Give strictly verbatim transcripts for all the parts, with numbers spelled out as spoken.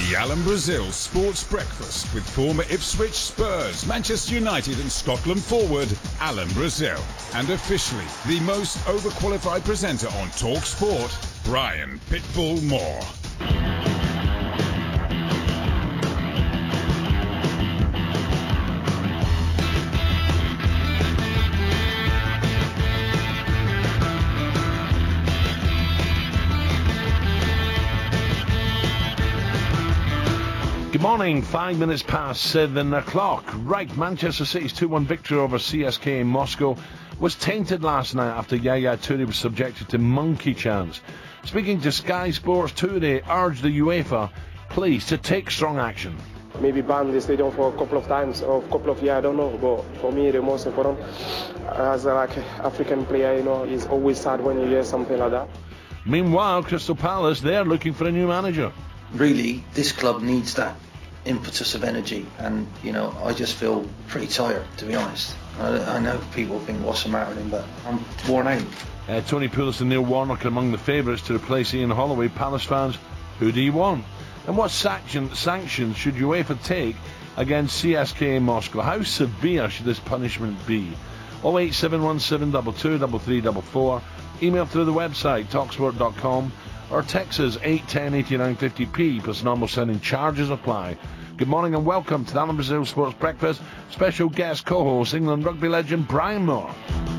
The Alan Brazil Sports Breakfast with former Ipswich, Spurs, Manchester United and Scotland forward, Alan Brazil. And officially the most overqualified presenter on Talk Sport, Brian Pitbull Moore. Good morning, five minutes past seven o'clock. Right, Manchester City's two one victory over C S K in Moscow was tainted last night after Yaya Toure was subjected to monkey chants. Speaking to Sky Sports, Toure urged the UEFA, please, to take strong action. Maybe ban the stadium for a couple of times or a couple of years, I don't know. But for me, the most important, as a like African player, you know, it's always sad when you hear something like that. Meanwhile, Crystal Palace, they're looking for a new manager. Really, this club needs that impetus of energy, and you know, I just feel pretty tired, to be honest. I, I know people think what's the matter with him, but I'm worn out. Uh, Tony Pulis and Neil Warnock are among the favourites to replace Ian Holloway. Palace fans, who do you want? And what sanction, sanctions should UEFA take against C S K in Moscow? How severe should this punishment be? oh eight seven one seven two two three three four four. Email through the website talksport dot com or text us eight ten eighty-nine fifty p plus normal sending charges apply. Good morning and welcome to the Alan Brazil Sports Breakfast. Special guest co-host England rugby legend Brian Moore.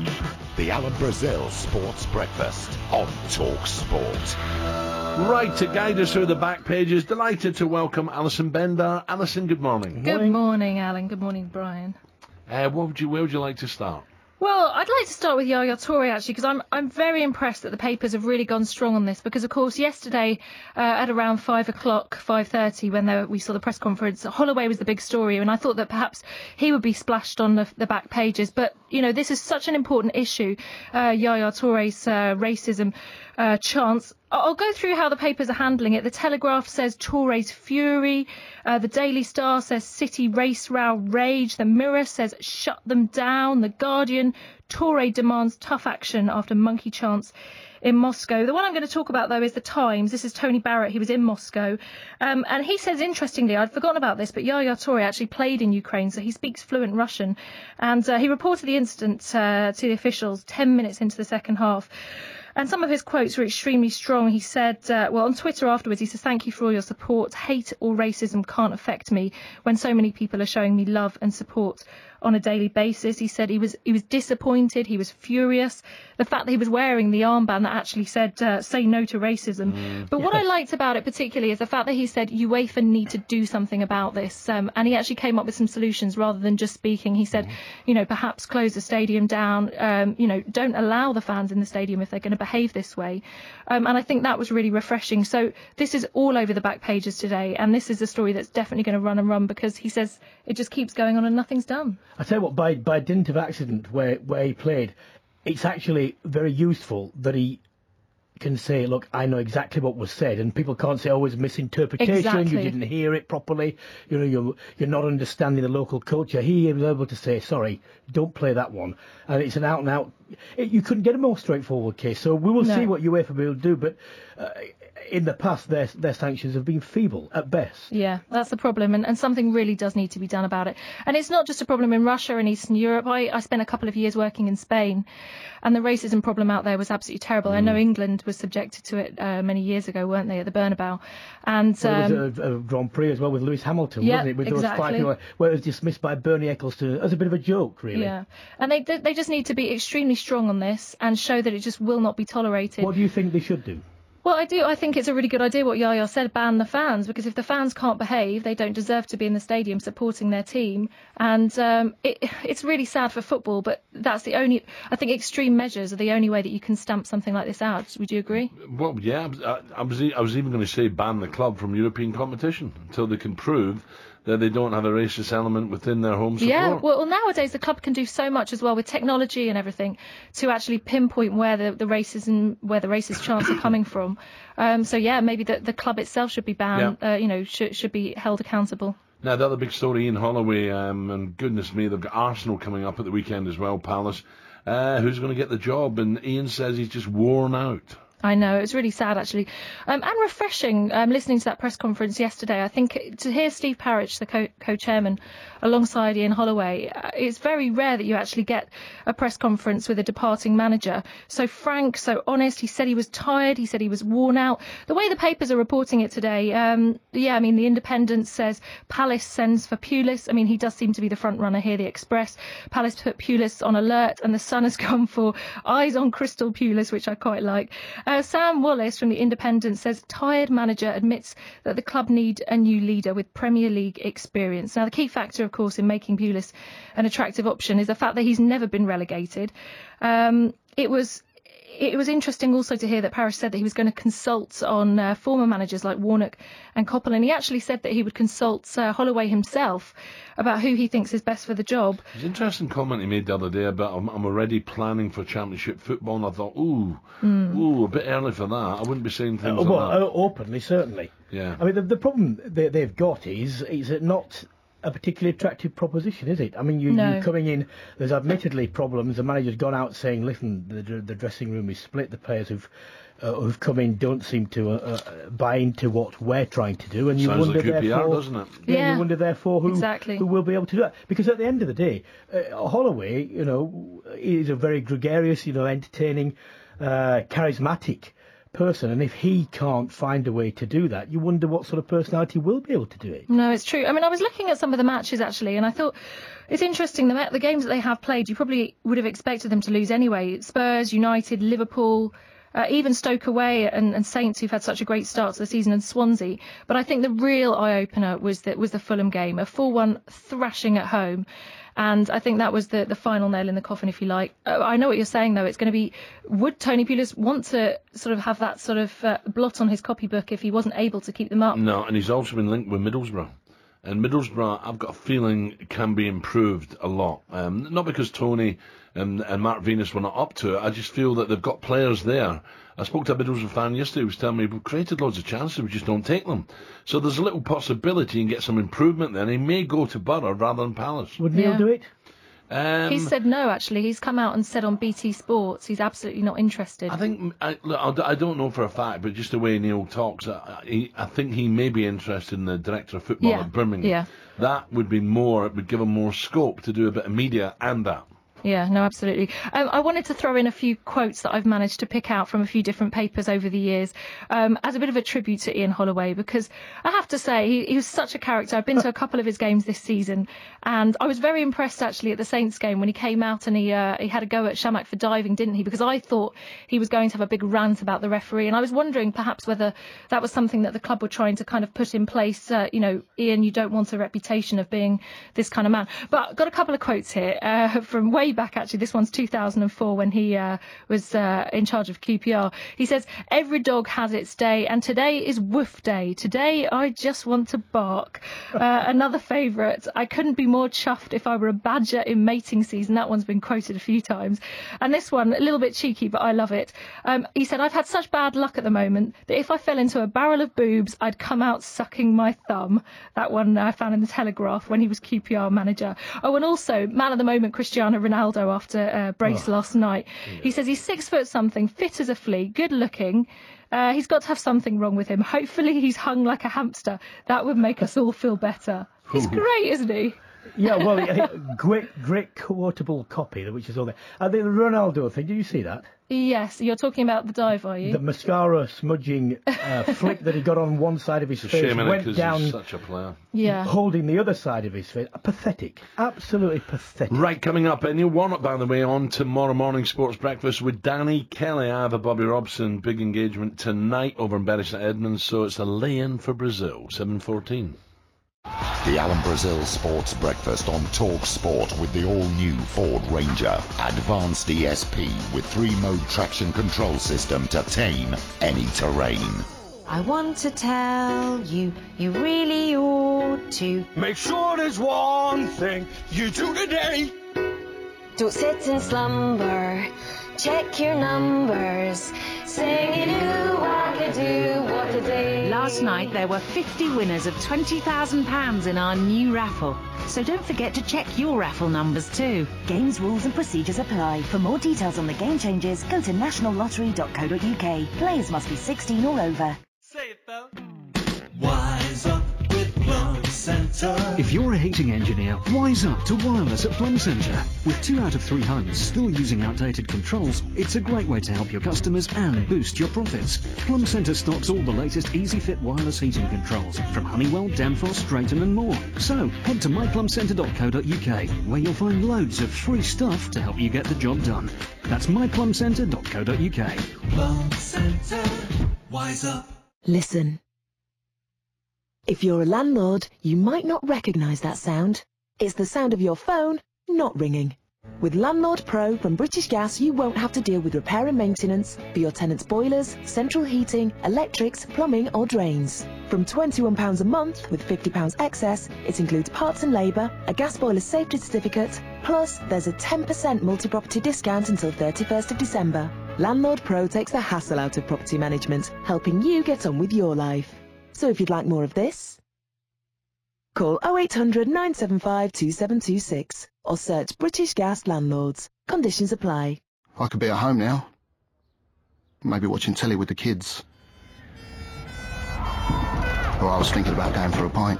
The Alan Brazil Sports Breakfast on Talk Sport. Right, to guide us through the back pages, delighted to welcome Alison Bender. Alison, good morning. Good morning, Alan. Good morning, Brian. Uh, what would you, where would you like to start? Well, I'd like to start with Yaya Toure, actually, because I'm I'm very impressed that the papers have really gone strong on this. Because, of course, yesterday uh, at around five o'clock, five thirty, when there, we saw the press conference, Holloway was the big story, and I thought that perhaps he would be splashed on the, the back pages. But, you know, this is such an important issue, uh, Yaya Toure's uh, racism uh, chants. I'll go through how the papers are handling it. The Telegraph says Toure's fury. Uh, the Daily Star says City race row rage. The Mirror says shut them down. The Guardian, Toure demands tough action after monkey chants in Moscow. The one I'm going to talk about, though, is the Times. This is Tony Barrett. He was in Moscow. Um, and he says, interestingly, I'd forgotten about this, but Yaya Toure actually played in Ukraine, so he speaks fluent Russian. And uh, he reported the incident uh, to the officials ten minutes into the second half. And some of his quotes were extremely strong. He said, uh, well, on Twitter afterwards, he says, thank you for all your support. Hate or racism can't affect me when so many people are showing me love and support on a daily basis. He said he was he was disappointed. He was furious. The fact that he was wearing the armband that actually said, uh, say no to racism. Mm, but yes. What I liked about it particularly is the fact that he said UEFA need to do something about this. Um, and he actually came up with some solutions rather than just speaking. He said, mm. you know, perhaps close the stadium down. Um, you know, don't allow the fans in the stadium if they're going to behave this way. Um, and I think that was really refreshing. So this is all over the back pages today. And this is a story that's definitely going to run and run, because he says it just keeps going on and nothing's done. I tell you what, by by dint of accident where, where he played, it's actually very useful that he can say, look, I know exactly what was said, and people can't say, oh, it was misinterpretation, exactly. You didn't hear it properly, you know, you're, you're not understanding the local culture. He was able to say, sorry, don't play that one. And it's an out-and-out, it, you couldn't get a more straightforward case. So we will no. see what UEFA will do, but uh, in the past, their their sanctions have been feeble at best. Yeah, that's the problem, and, and something really does need to be done about it. And it's not just a problem in Russia and Eastern Europe. I, I spent a couple of years working in Spain, and the racism problem out there was absolutely terrible. Mm. I know England was subjected to it uh, many years ago, weren't they, at the Bernabeu? And well, um, there was a, a Grand Prix as well with Lewis Hamilton, yeah, wasn't it? With exactly. those five people, where it was dismissed by Bernie Ecclestone as a bit of a joke, really. Yeah, and they they just need to be extremely strong on this and show that it just will not be tolerated. What do you think they should do? Well, I do. I think it's a really good idea what Yaya said, ban the fans, because if the fans can't behave, they don't deserve to be in the stadium supporting their team. And um, it, it's really sad for football, but that's the only, I think extreme measures are the only way that you can stamp something like this out. Would you agree? Well, yeah, I, I was I was even going to say ban the club from European competition until they can prove that they don't have a racist element within their home support. Yeah, well, well, nowadays the club can do so much as well with technology and everything to actually pinpoint where the, the racism, where the racist chants are coming from. Um, so yeah, maybe the, the club itself should be banned. Yeah. Uh, you know, should should be held accountable. Now the other big story, Ian Holloway, um, and goodness me, they've got Arsenal coming up at the weekend as well, Palace. Uh, who's going to get the job? And Ian says he's just worn out. I know, it was really sad actually, um, and refreshing um, listening to that press conference yesterday. I think to hear Steve Parrish, the co- co-chairman, alongside Ian Holloway, uh, it's very rare that you actually get a press conference with a departing manager. So frank, so honest. He said he was tired. He said he was worn out. The way the papers are reporting it today, um, yeah, I mean, the Independent says Palace sends for Pulis. I mean, he does seem to be the front runner here. The Express, Palace put Pulis on alert, and the Sun has gone for eyes on Crystal Pulis, which I quite like. Uh, Sam Wallace from the Independent says tired manager admits that the club need a new leader with Premier League experience. Now, the key factor, of course, in making Pulis an attractive option is the fact that he's never been relegated. Um, it was It was interesting also to hear that Parrish said that he was going to consult on uh, former managers like Warnock and Coppell, and he actually said that he would consult uh, Holloway himself about who he thinks is best for the job. It's an interesting comment he made the other day about I'm, I'm already planning for Championship football, and I thought, ooh, mm. ooh, a bit early for that. I wouldn't be saying things uh, well, like that. Uh, openly, certainly. Yeah. I mean, the, the problem they, they've got is is it not a particularly attractive proposition, is it? I mean, you, no. you're coming in, there's admittedly problems. The manager's gone out saying, listen, the, the dressing room is split. The players who've uh, who've come in don't seem to uh, uh, buy into what we're trying to do. And you Sounds wonder, like Q P R, therefore, doesn't it? Yeah, yeah, you wonder, therefore, who, exactly. who will be able to do that. Because at the end of the day, uh, Holloway, you know, is a very gregarious, you know, entertaining, uh, charismatic person, and if he can't find a way to do that, you wonder what sort of personality will be able to do it. No, it's true. I mean, I was looking at some of the matches actually, and I thought it's interesting, the, the games that they have played, you probably would have expected them to lose anyway. Spurs, United, Liverpool, uh, even Stoke away, and, and Saints, who've had such a great start to the season, and Swansea. But I think the real eye-opener was the, was the Fulham game, a four one thrashing at home. And I think that was the, the final nail in the coffin, if you like. Uh, I know what you're saying, though. It's going to be, would Tony Pulis want to sort of have that sort of uh, blot on his copybook if he wasn't able to keep them up? No, and he's also been linked with Middlesbrough. And Middlesbrough, I've got a feeling, can be improved a lot. Um, not because Tony and, and Mark Venus were not up to it. I just feel that they've got players there. I spoke to a Middlesbrough fan yesterday who was telling me we've created loads of chances, we just don't take them. So there's a little possibility you can get some improvement there, and he may go to Borough rather than Palace. Would Neil yeah. do it? Um, he said no, actually. He's come out and said on B T Sports he's absolutely not interested. I think, I, look, I don't know for a fact, but just the way Neil talks, I, he, I think he may be interested in the director of football yeah. at Birmingham. Yeah. That would be more, it would give him more scope to do a bit of media and that. Yeah, no, absolutely. Um, I wanted to throw in a few quotes that I've managed to pick out from a few different papers over the years um, as a bit of a tribute to Ian Holloway, because I have to say he, he was such a character. I've been to a couple of his games this season, and I was very impressed actually at the Saints game when he came out and he uh, he had a go at Shamak for diving, didn't he? Because I thought he was going to have a big rant about the referee, and I was wondering perhaps whether that was something that the club were trying to kind of put in place. Uh, you know, Ian, you don't want a reputation of being this kind of man. But I've got a couple of quotes here uh, from way back, actually. This one's two thousand four when he uh, was uh, in charge of Q P R. He says, every dog has its day, and today is woof day. Today I just want to bark. Uh, another favourite, I couldn't be more chuffed if I were a badger in mating season. That one's been quoted a few times. And this one, a little bit cheeky, but I love it. Um, he said, I've had such bad luck at the moment that if I fell into a barrel of boobs, I'd come out sucking my thumb. That one I found in the Telegraph when he was Q P R manager. Oh, and also, man of the moment, Cristiano Ronaldo after uh, brace oh, last night. Yeah. He says he's six foot something, fit as a flea, good looking. Uh, he's got to have something wrong with him. Hopefully he's hung like a hamster. That would make us all feel better. He's great, isn't he? Yeah, well, great, great quotable copy, which is all there. Uh, the Ronaldo thing, did you see that? Yes, you're talking about the dive, are you? The mascara smudging uh, flick that he got on one side of his face, shame went it, down, he's such a player. Yeah, holding the other side of his face. Pathetic, absolutely pathetic. Right, coming up, Neil Warnock, by the way, on tomorrow morning Sports Breakfast with Danny Kelly. I have a Bobby Robson big engagement tonight over in Bury St Edmunds, so it's a lay-in for Brazil, seven fourteen. The Alan Brazil Sports Breakfast on Talk Sport with the all-new Ford Ranger. Advanced E S P with three-mode traction control system to tame any terrain. I want to tell you, you really ought to make sure there's one thing you do today. Don't sit in slumber. Check your numbers. Singing ooh, I could do what a day. Last night there were fifty winners of twenty thousand pounds in our new raffle. So don't forget to check your raffle numbers too. Games, rules and procedures apply. For more details on the game changes, go to national lottery dot co dot uk. Players must be sixteen or over. Say it though. Wise up with Plum Centre. If you're a heating engineer, wise up to wireless at Plum Centre. With two out of three homes still using outdated controls, it's a great way to help your customers and boost your profits. Plum Centre stocks all the latest easy-fit wireless heating controls from Honeywell, Danfoss, Drayton and more. So head to my plum centre dot co dot uk, where you'll find loads of free stuff to help you get the job done. That's my plum centre dot co dot uk. Plum Centre, wise up. Listen. If you're a landlord, you might not recognise that sound. It's the sound of your phone not ringing. With Landlord Pro from British Gas, you won't have to deal with repair and maintenance for your tenants' boilers, central heating, electrics, plumbing or drains. From twenty-one pounds a month with fifty pounds excess, it includes parts and labour, a gas boiler safety certificate, plus there's a ten percent multi-property discount until thirty-first of December. Landlord Pro takes the hassle out of property management, helping you get on with your life. So if you'd like more of this, call oh eight hundred, nine seven five, two seven two six or search British Gas Landlords. Conditions apply. I could be at home now. Maybe watching telly with the kids. Or I was thinking about going for a pint.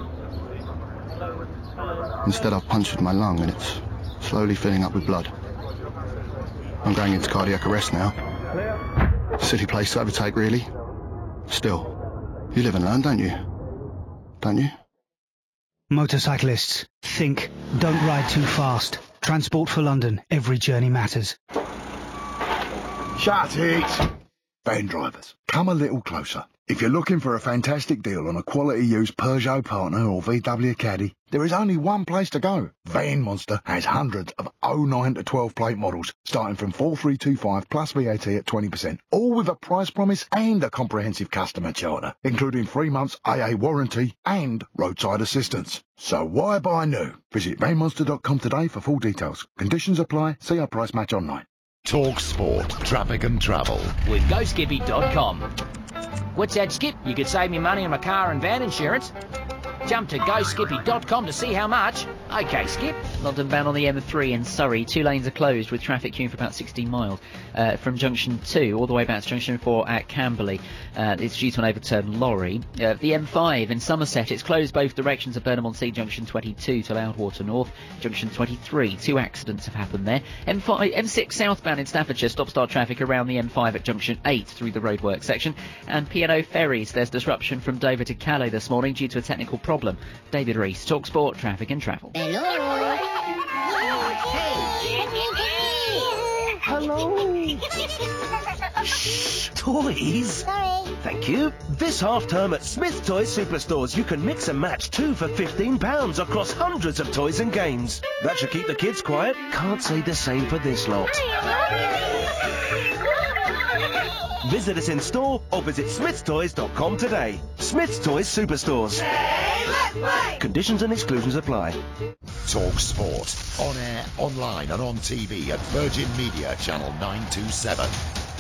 Instead I've punctured my lung and it's slowly filling up with blood. I'm going into cardiac arrest now. Silly place to overtake, really. Still. You live and learn, don't you? Don't you? Motorcyclists, think. Don't ride too fast. Transport for London. Every journey matters. Shut it! Van drivers, come a little closer. If you're looking for a fantastic deal on a quality used Peugeot Partner or V W Caddy, there is only one place to go. Van Monster has hundreds of oh nine to twelve plate models, starting from four three two five plus V A T at twenty percent, all with a price promise and a comprehensive customer charter, including three months A A warranty and roadside assistance. So why buy new? Visit van monster dot com today for full details. Conditions apply. See our price match online. Talk Sport, traffic and travel. With go skippy dot com. What's that, Skip? You could save me money on my car and van insurance. Jump to go skippy dot com to see how much. OK, Skip. London bound on the M three in Surrey. Two lanes are closed with traffic queuing for about sixteen miles uh, from junction two all the way back to junction four at Camberley. Uh, it's due to an overturned lorry. Uh, the M five in Somerset, it's closed both directions at Burnham-on-Sea, junction twenty-two to Loudwater North, junction twenty-three. Two accidents have happened there. M five, M six southbound in Staffordshire, stop-start traffic around the M five at junction eight through the roadwork section. And P and O Ferries, there's disruption from Dover to Calais this morning due to a technical problem. David Rees, Talk Sport, traffic and travel. Hello. Hello. Shh, toys. Sorry. Thank you. This half term at Smith Toys Superstores, you can mix and match two for fifteen pounds across hundreds of toys and games. That should keep the kids quiet. Can't say the same for this lot. Visit us in store or visit smiths toys dot com today. Smith's Toys Superstores. Hey, let's play! Conditions and exclusions apply. Talk Sport, on air, online and on T V at Virgin Media Channel nine two seven.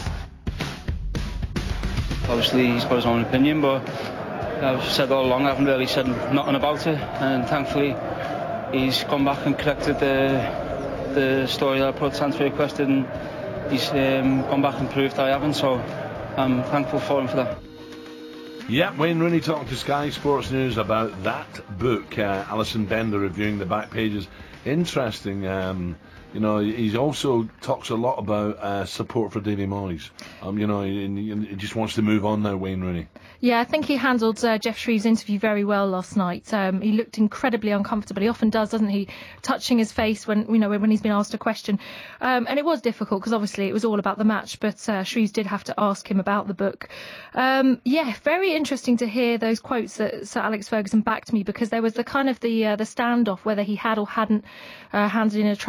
Obviously he's got his own opinion, but I've said all along I haven't really said nothing about it, and thankfully he's gone back and corrected the the story that I put transfer requested, and he's um, gone back and proved I haven't, so I'm thankful for him for that. Yeah, Wayne Rooney talking to Sky Sports News about that book. Uh, Alison Bender reviewing the back pages. Interesting. Um, you know, he also talks a lot about uh, support for Davy Moyes. Um, you know, he, he just wants to move on now, Wayne Rooney. Yeah, I think he handled uh, Geoff Shreeves' interview very well last night. Um, he looked incredibly uncomfortable. He often does, doesn't he? Touching his face when you know when he's been asked a question. Um, and it was difficult because obviously it was all about the match, but uh, Shreeves did have to ask him about the book. Um, yeah, very interesting to hear those quotes that Sir Alex Ferguson backed me, because there was the kind of the uh, the standoff whether he had or hadn't uh, handed in a transfer request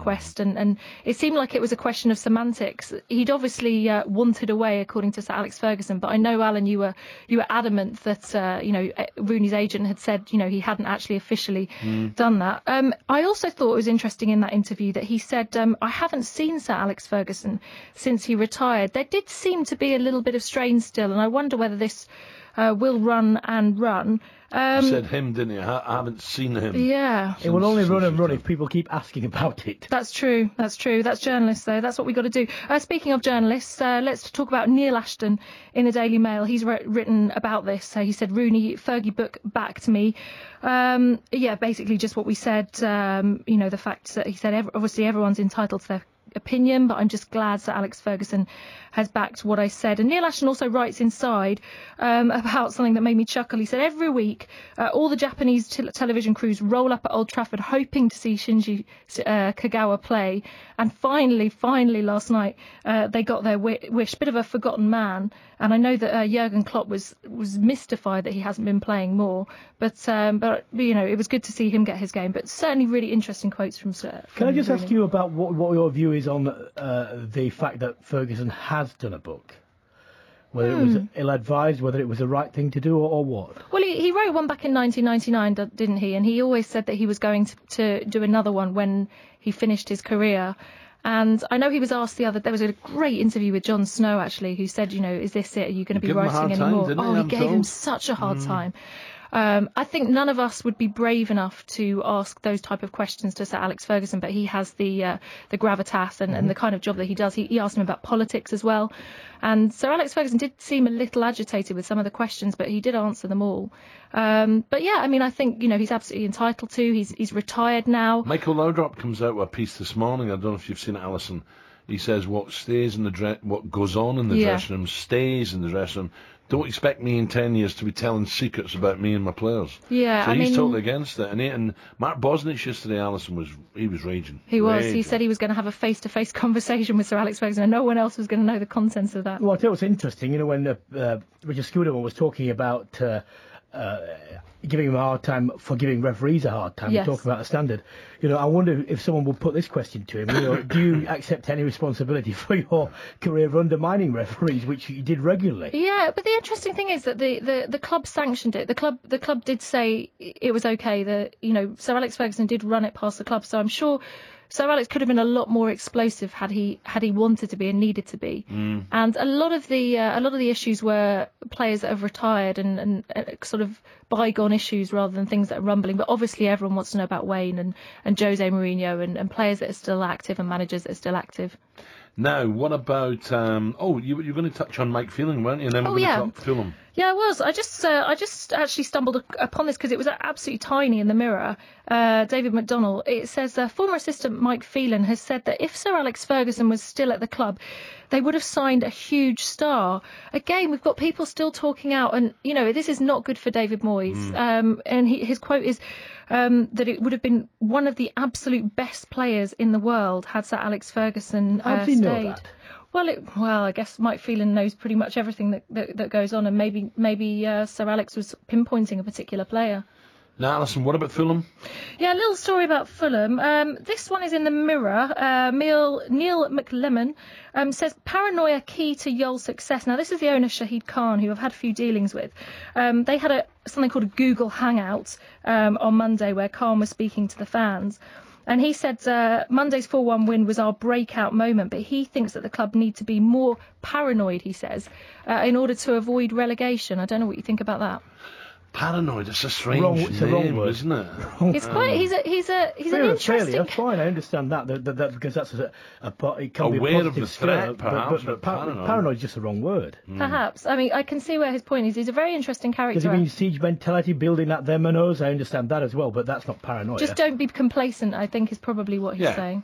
request, and, and it seemed like it was a question of semantics. He'd obviously uh, wanted away, according to Sir Alex Ferguson, but I know, Alan, you were you were adamant that uh, you know Rooney's agent had said you know he hadn't actually officially mm. done that. Um, I also thought it was interesting in that interview that he said, um, I haven't seen Sir Alex Ferguson since he retired. There did seem to be a little bit of strain still, and I wonder whether this uh, will run and run. Um, you said him, didn't you? I, I haven't seen him. Yeah. It will only run and run if people keep asking about it. That's true. That's true. That's journalists, though. That's what we got to do. Uh, speaking of journalists, uh, let's talk about Neil Ashton in the Daily Mail. He's wrote, written about this. Uh, he said, Rooney, Fergie book back to me. Um, yeah, basically just what we said. Um, you know, the fact that he said, ev- obviously everyone's entitled to their opinion, but I'm just glad Sir Alex Ferguson has backed what I said. And Neil Ashton also writes inside um, about something that made me chuckle. He said, every week uh, all the Japanese te- television crews roll up at Old Trafford hoping to see Shinji uh, Kagawa play, and finally finally last night uh, they got their wi- wish. Bit of a forgotten man, and I know that uh, Jurgen Klopp was was mystified that he hasn't been playing more, but um, but you know, it was good to see him get his game. But certainly really interesting quotes from Sir. Can I just Rooney. ask you about what, what your view is on uh, the fact that Ferguson has done a book? Whether hmm. it was ill-advised, whether it was the right thing to do, or, or what? Well, he, he wrote one back in nineteen ninety-nine, didn't he? And he always said that he was going to, to do another one when he finished his career. And I know he was asked the other... There was a great interview with Jon Snow, actually, who said, you know, is this it? Are you going to be writing anymore? Time, oh, he, he gave told. him such a hard mm. time. Um, I think none of us would be brave enough to ask those type of questions to Sir Alex Ferguson, but he has the uh, the gravitas and, mm-hmm. and the kind of job that he does. He, he asked him about politics as well. And Sir Alex Ferguson did seem a little agitated with some of the questions, but he did answer them all. Um, but yeah, I mean, I think, you know, he's absolutely entitled to. He's he's retired now. Michael Laudrup comes out with a piece this morning. I don't know if you've seen it, Alison. He says what stays in the dre- what goes on in the yeah. dressing room stays in the dressing room. Don't expect me in ten years to be telling secrets about me and my players. Yeah, so I he's mean, totally against it. And, he, and Mark Bosnich yesterday, Alison, was he was raging. He was. Raging. He said he was going to have a face-to-face conversation with Sir Alex Ferguson, and no one else was going to know the contents of that. Well, I thought it was interesting, you know, when uh, uh, Richard Scudamore was talking about uh, uh, giving him a hard time for giving referees a hard time, yes. talking about the standard. You know, I wonder if someone would put this question to him. You know, do you accept any responsibility for your career of undermining referees, which you did regularly? Yeah, but the interesting thing is that the, the, the club sanctioned it. The club the club did say it was okay. That, you know, Sir Alex Ferguson did run it past the club, so I'm sure Sir Alex could have been a lot more explosive had he had he wanted to be and needed to be. Mm. And a lot of the uh, a lot of the issues were players that have retired and, and uh, sort of bygone issues rather than things that are rumbling. But obviously everyone wants to know about Wayne and, and Jose Mourinho and, and players that are still active and managers that are still active. Now, what about... Um, oh, you, you're going to touch on Mike Phelan, weren't you? And then we're oh, going yeah. to talk Fulham. Yeah, I was. I just uh, I just actually stumbled upon this because it was absolutely tiny in the Mirror. Uh, David McDonnell. It says uh, former assistant Mike Phelan has said that if Sir Alex Ferguson was still at the club, they would have signed a huge star. Again, we've got people still talking out, and you know this is not good for David Moyes. Mm. Um, and he, his quote is um, that it would have been one of the absolute best players in the world had Sir Alex Ferguson uh, How does he stayed. know that? Well, it, well, I guess Mike Phelan knows pretty much everything that, that, that goes on, and maybe maybe uh, Sir Alex was pinpointing a particular player. Now, Alison, what about Fulham? Yeah, a little story about Fulham. Um, this one is in the Mirror. Uh, Neil, Neil McLemmon um, says, paranoia key to Yol's success. Now, this is the owner, Shahid Khan, who I've had a few dealings with. Um, they had a something called a Google Hangout um, on Monday where Khan was speaking to the fans. And he said uh, Monday's four one win was our breakout moment, but he thinks that the club need to be more paranoid, he says, uh, in order to avoid relegation. I don't know what you think about that. Paranoid, it's a strange wrong, it's name, a wrong word. isn't it? It's quite. He's a. He's a. He's Fear an of failure, interesting. fine, I understand that, that, that, that because that's a, a, a it can Aware be a of positive the threat, scare, perhaps, but, but, but par- paranoid. paranoid is just the wrong word. Perhaps. I mean, I can see where his point is. He's a very interesting character. Does it mean siege mentality, building at them and us? I understand that as well, but that's not paranoia. Just don't be complacent, I think, is probably what he's Yeah. saying.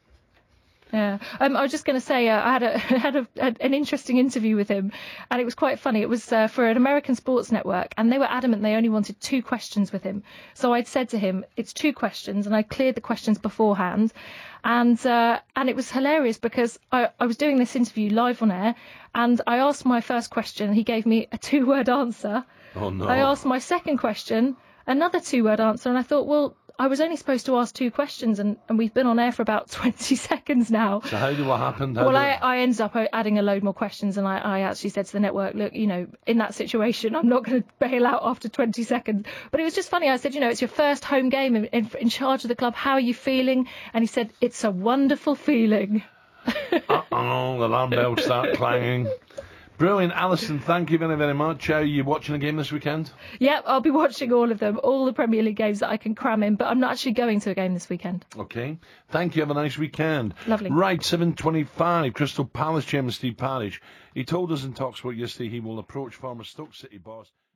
Yeah, um, I was just going to say uh, I had a had a, an interesting interview with him, and it was quite funny. It was uh, for an American sports network, and they were adamant they only wanted two questions with him. So I'd said to him, "It's two questions," and I cleared the questions beforehand, and uh, and it was hilarious because I, I was doing this interview live on air, and I asked my first question, he gave me a two-word answer. Oh no! I asked my second question, another two-word answer, and I thought, well, I was only supposed to ask two questions, and, and we've been on air for about twenty seconds now. So how did what happened? How well, did... I, I ended up adding a load more questions, and I, I actually said to the network, look, you know, in that situation, I'm not going to bail out after twenty seconds. But it was just funny. I said, you know, it's your first home game in, in, in charge of the club. How are you feeling? And he said, it's a wonderful feeling. Uh-oh, the alarm bells start clanging. Brilliant. Alison, thank you very, very much. Are you watching a game this weekend? Yep, I'll be watching all of them, all the Premier League games that I can cram in, but I'm not actually going to a game this weekend. OK. Thank you. Have a nice weekend. Lovely. Right, seven twenty-five, Crystal Palace chairman Steve Parish. He told us in TalkSport yesterday he will approach former Stoke City boss